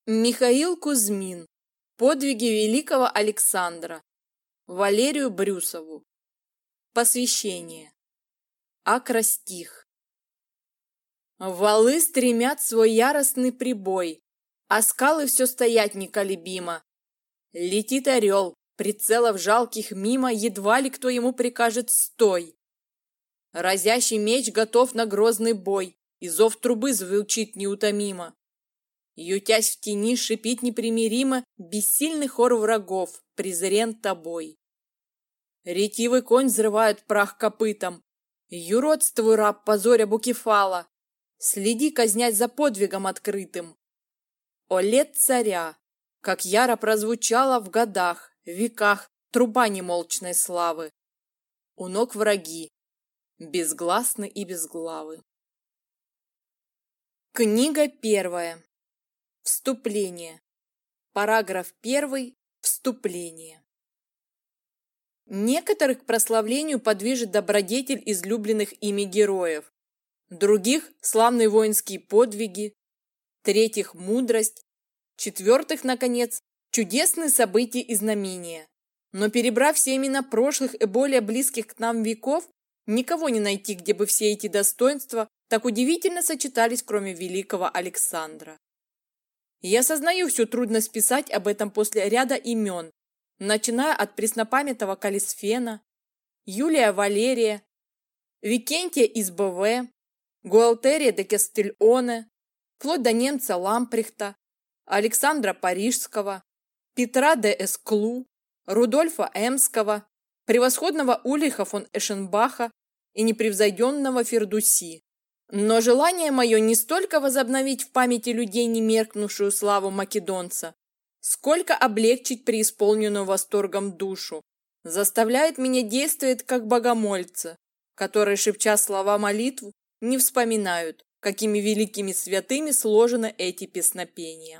Михаил Кузьмин. Подвиги великого Александра. Валерию Брюсову. Посвящение. Акростих. Валы стремят свой яростный прибой, а скалы все стоят неколебимо. Летит орел, прицелов жалких мимо, едва ли кто ему прикажет «стой». Разящий меч готов на грозный бой, и зов трубы звучит неутомимо. Ютясь в тени, шипит непримиримо бессильный хор врагов, презрен тобой. Ретивый конь взрывает прах копытом. Юродствуй, раб, позоря Букефала, следи, казнять за подвигом открытым. О лет царя, как яро прозвучала в годах, веках труба немолчной славы. У ног враги, безгласны и безглавы. Книга первая. Вступление. Параграф 1. Вступление. Некоторых к прославлению подвижет добродетель излюбленных ими героев, других – славные воинские подвиги, третьих – мудрость, четвертых, наконец, чудесные события и знамения. Но перебрав все имена прошлых и более близких к нам веков, никого не найти, где бы все эти достоинства так удивительно сочетались, кроме великого Александра. Я сознаю всю трудность писать об этом после ряда имен, начиная от преснопамятного Калисфена, Юлия Валерия, Викентия из БВ, Гуалтерия де Кастильоне, вплоть до немца Ламприхта, Александра Парижского, Петра де Эсклу, Рудольфа Эмского, превосходного Ульриха фон Эшенбаха и непревзойденного Фердуси. Но желание мое не столько возобновить в памяти людей немеркнувшую славу македонца, сколько облегчить преисполненную восторгом душу, заставляет меня действовать как богомольца, которые, шепча слова молитву, не вспоминают, какими великими святыми сложены эти песнопения.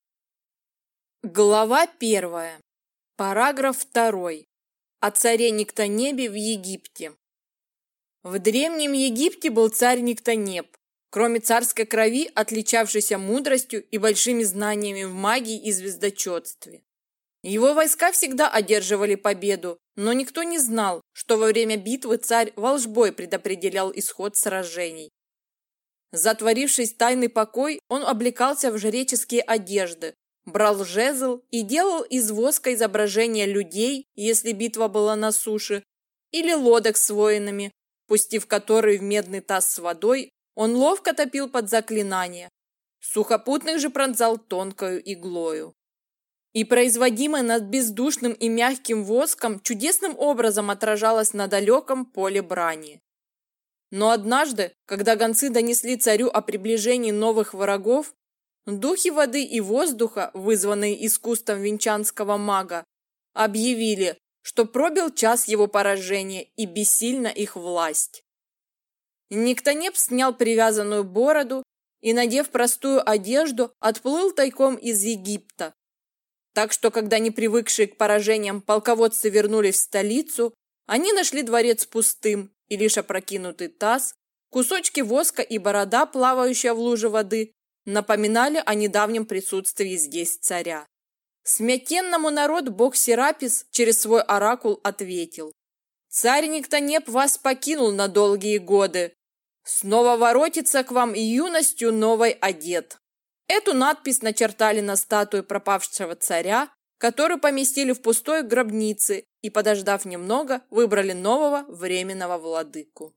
Глава 1. Параграф 2. О царе Никтонебе в Египте. В Древнем Египте был царь Никтонеб, кроме царской крови, отличавшийся мудростью и большими знаниями в магии и звездочетстве. Его войска всегда одерживали победу, но никто не знал, что во время битвы царь волшбой предопределял исход сражений. Затворившись в тайный покой, он облекался в жреческие одежды, брал жезл и делал из воска изображения людей, если битва была на суше, или лодок с воинами, пустив которые в медный таз с водой, он ловко топил под заклинание, сухопутных же пронзал тонкою иглою. И производимое над бездушным и мягким воском чудесным образом отражалось на далеком поле брани. Но однажды, когда гонцы донесли царю о приближении новых врагов, духи воды и воздуха, вызванные искусством венчанского мага, объявили, что пробил час его поражения и бессильна их власть. Никтонеб снял привязанную бороду и, надев простую одежду, отплыл тайком из Египта. Так что, когда непривыкшие к поражениям полководцы вернулись в столицу, они нашли дворец пустым, и лишь опрокинутый таз, кусочки воска и борода, плавающая в луже воды, напоминали о недавнем присутствии здесь царя. Смятенному народу бог Серапис через свой оракул ответил: «Царь Никтонеб вас покинул на долгие годы. Снова воротится к вам и юностью новой одет». Эту надпись начертали на статуе пропавшего царя, которую поместили в пустой гробнице и, подождав немного, выбрали нового временного владыку.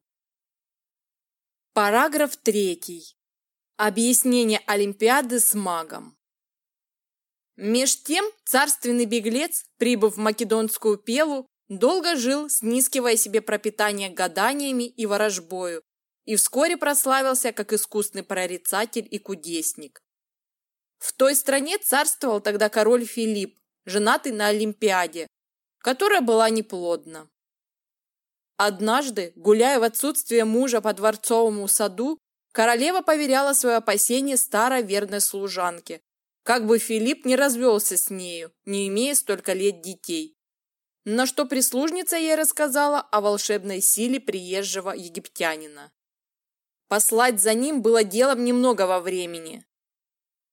Параграф 3. Объяснение Олимпиады с магом. Меж тем царственный беглец, прибыв в македонскую Пелу, долго жил, снискивая себе пропитание гаданиями и ворожбою, и вскоре прославился как искусный прорицатель и кудесник. В той стране царствовал тогда король Филипп, женатый на Олимпиаде, которая была неплодна. Однажды, гуляя в отсутствие мужа по дворцовому саду, королева поверяла свое опасение старой верной служанке, как бы Филипп не развелся с нею, не имея столько лет детей. На что прислужница ей рассказала о волшебной силе приезжего египтянина. Послать за ним было делом немногого времени.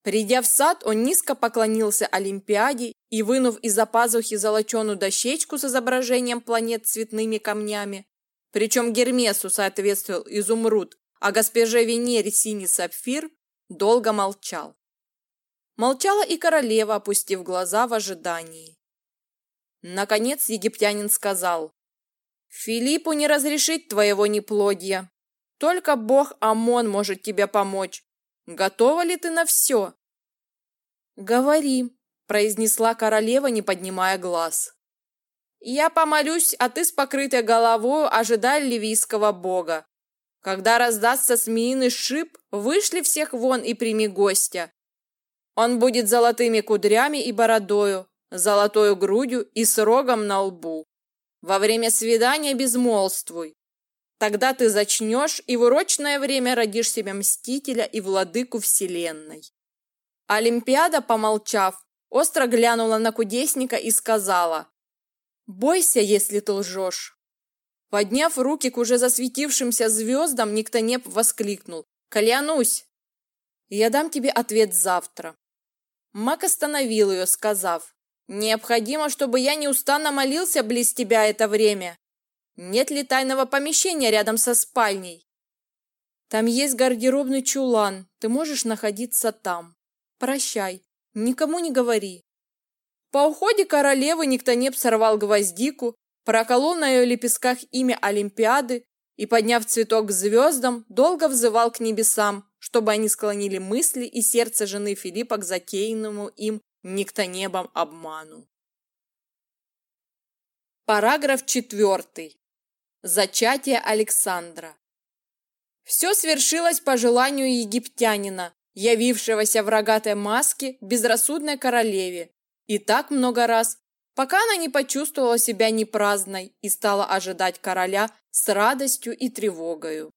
Придя в сад, он низко поклонился Олимпиаде и, вынув из-за пазухи золоченую дощечку с изображением планет цветными камнями, причем Гермесу соответствовал изумруд, а госпоже Венере синий сапфир, долго молчал. Молчала и королева, опустив глаза в ожидании. Наконец египтянин сказал: «Филиппу не разрешить твоего неплодья. Только бог Амон может тебе помочь. Готова ли ты на все?» «Говори», – произнесла королева, не поднимая глаз. «Я помолюсь, а ты с покрытой головой ожидай ливийского бога. Когда раздастся змеиный шип, вышли всех вон и прими гостя. Он будет золотыми кудрями и бородою, золотою грудью и с рогом на лбу. Во время свидания безмолвствуй. Тогда ты зачнешь и в урочное время родишь себе мстителя и владыку вселенной». Олимпиада, помолчав, остро глянула на кудесника и сказала: «Бойся, если ты лжешь». Подняв руки к уже засветившимся звездам, Никтонеп воскликнул: «Клянусь! Я дам тебе ответ завтра». Маг остановил ее, сказав: «Необходимо, чтобы я неустанно молился близ тебя это время. Нет ли тайного помещения рядом со спальней?» «Там есть гардеробный чулан, ты можешь находиться там. Прощай, никому не говори». По уходе королевы Никтонеп сорвал гвоздику, проколол на ее лепестках имя Олимпиады и, подняв цветок к звездам, долго взывал к небесам, чтобы они склонили мысли и сердце жены Филиппа к затеянному им Никтонебом обману. Параграф 4. Зачатие Александра. Все свершилось по желанию египтянина, явившегося в рогатой маске безрассудной королеве, и так много раз, пока она не почувствовала себя непраздной и стала ожидать короля с радостью и тревогою.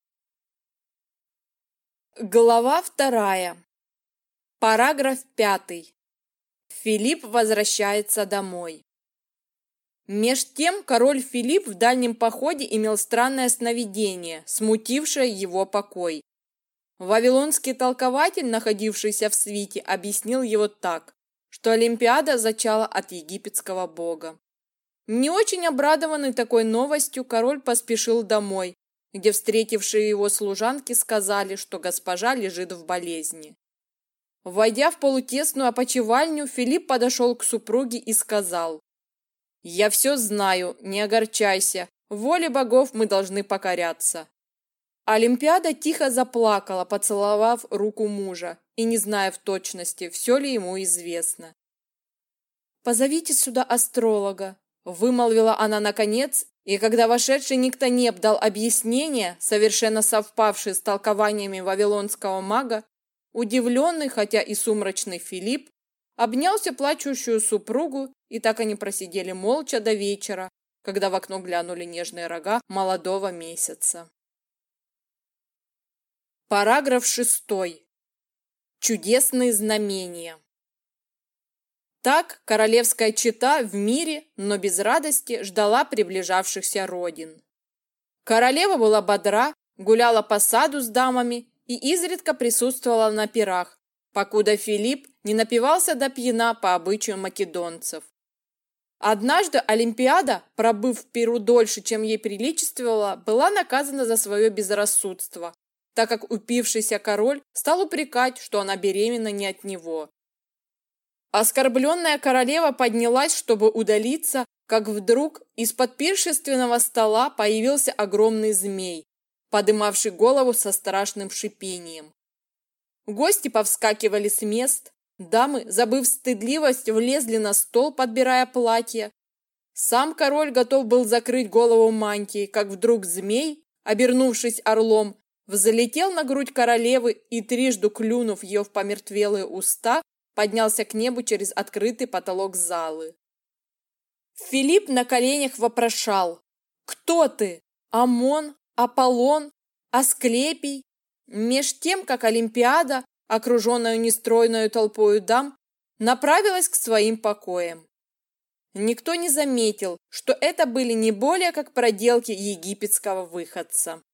Глава 2. Параграф 5. Филипп возвращается домой. Меж тем король Филипп в дальнем походе имел странное сновидение, смутившее его покой. Вавилонский толкователь, находившийся в свите, объяснил его так, что Олимпиада зачала от египетского бога. Не очень обрадованный такой новостью, король поспешил домой, где встретившие его служанки сказали, что госпожа лежит в болезни. Войдя в полутесную опочивальню, Филипп подошел к супруге и сказал: «Я все знаю, не огорчайся, воле богов мы должны покоряться». Олимпиада тихо заплакала, поцеловав руку мужа, и не зная в точности, все ли ему известно. «Позовите сюда астролога», – вымолвила она наконец, и когда вошедший Никтонеп дал объяснение, совершенно совпавшее с толкованиями вавилонского мага, удивленный, хотя и сумрачный Филипп обнялся плачущую супругу, и так они просидели молча до вечера, когда в окно глянули нежные рога молодого месяца. Параграф 6. Чудесные знамения. Так королевская чета в мире, но без радости, ждала приближавшихся родин. Королева была бодра, гуляла по саду с дамами и изредка присутствовала на пирах, покуда Филипп не напивался до пьяна по обычаю македонцев. Однажды Олимпиада, пробыв в пиру дольше, чем ей приличествовало, была наказана за свое безрассудство, так как упившийся король стал упрекать, что она беременна не от него. Оскорбленная королева поднялась, чтобы удалиться, как вдруг из-под пиршественного стола появился огромный змей, подымавший голову со страшным шипением. Гости повскакивали с мест, дамы, забыв стыдливость, влезли на стол, подбирая платья. Сам король готов был закрыть голову мантией, как вдруг змей, обернувшись орлом, взлетел на грудь королевы и, трижды клюнув ее в помертвелые уста, поднялся к небу через открытый потолок залы. Филипп на коленях вопрошал: «Кто ты? Амон? Аполлон? Асклепий?» Меж тем, как Олимпиада, окруженная нестройной толпою дам, направилась к своим покоям. Никто не заметил, что это были не более как проделки египетского выходца.